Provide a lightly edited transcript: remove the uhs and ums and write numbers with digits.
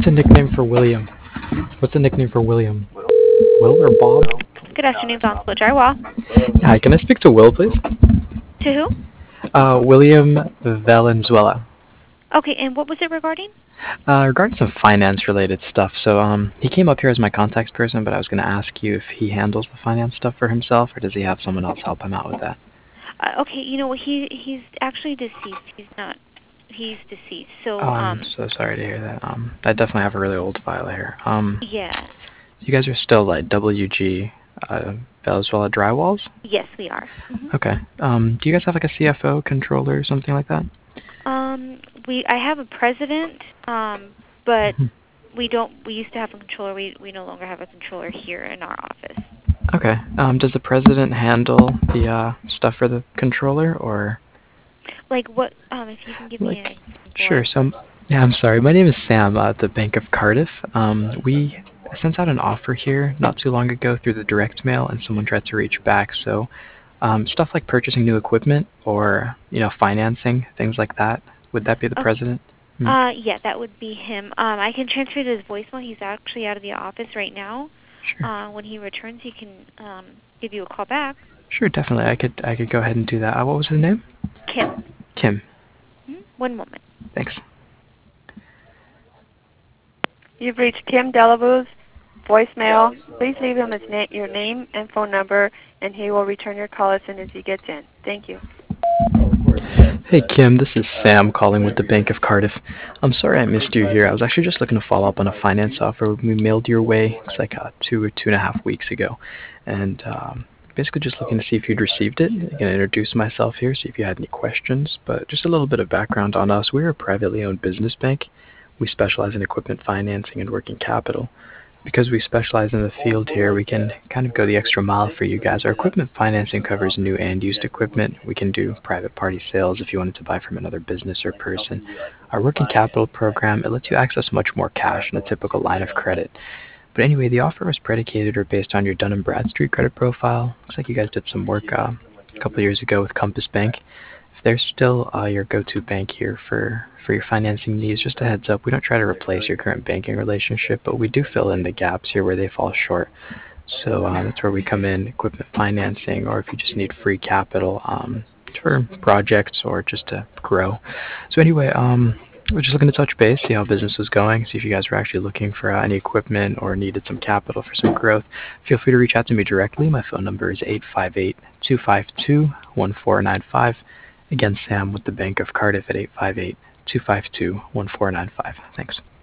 the nickname for William? What's the nickname for William? Will or Bob? Good afternoon, Valenzuela Drywall. Hi, can I speak to Will, please? To who? William Valenzuela. Okay, and what was it regarding? Regarding some finance-related stuff. So, he came up here as my contact person, but I was going to ask you if he handles the finance stuff for himself, or does he have someone else help him out with that? Okay, you know what? He's actually deceased. He's not. He's deceased. Oh, So I'm so sorry to hear that. I definitely have a really old file here. yeah. You guys are still like WG Venezuela Drywalls? Yes, we are. Okay. Do you guys have like a CFO, controller, or something like that? I have a president, but Mhm. we don't. We used to have a controller. We no longer have a controller here in our office. Okay. Does the president handle the stuff for the controller, or Like what? If you can give me like? an example. Sure. So, yeah, I'm sorry. My name is Sam at the Bank of Cardiff. We sent out an offer here not too long ago through the direct mail, and someone tried to reach back. So, stuff like purchasing new equipment or financing things like that. Would that be the Okay. president? Hmm. Yeah, that would be him. I can transfer to his voicemail. He's actually out of the office right now. Sure. When he returns, he can give you a call back. Sure. Definitely. I could go ahead and do that. What was his name? Kim. Kim. One moment. Thanks. You've reached Kim Delabou's voicemail. Please leave him your name and phone number, and he will return your call as soon as he gets in. Thank you. Hey Kim, this is Sam calling with the Bank of Cardiff. I'm sorry I missed you here. I was actually just looking to follow up on a finance offer we mailed your way. It's like 2.5 weeks ago, and basically just looking to see if you'd received it. I'm gonna introduce myself here, see if you had any questions. But just a little bit of background on us. We're a privately owned business bank. We specialize in equipment financing and working capital. Because we specialize in the field here, we can kind of go the extra mile for you guys. Our equipment financing covers new and used equipment. We can do private party sales if you wanted to buy from another business or person. Our working capital program, it lets you access much more cash than a typical line of credit. But anyway, the offer was predicated or based on your Dun& Bradstreet credit profile. Looks like you guys did some work a couple of years ago with Compass Bank. If they're still your go-to bank here for your financing needs, just a heads up, we don't try to replace your current banking relationship, but we do fill in the gaps here where they fall short. So that's where we come in, equipment financing, or if you just need free capital for projects or just to grow. So anyway, we're just looking to touch base, see how business was going, see if you guys were actually looking for any equipment or needed some capital for some growth. Feel free to reach out to me directly. My phone number is 858-252-1495. Again, Sam with the Bank of Cardiff at 858-252-1495. Thanks.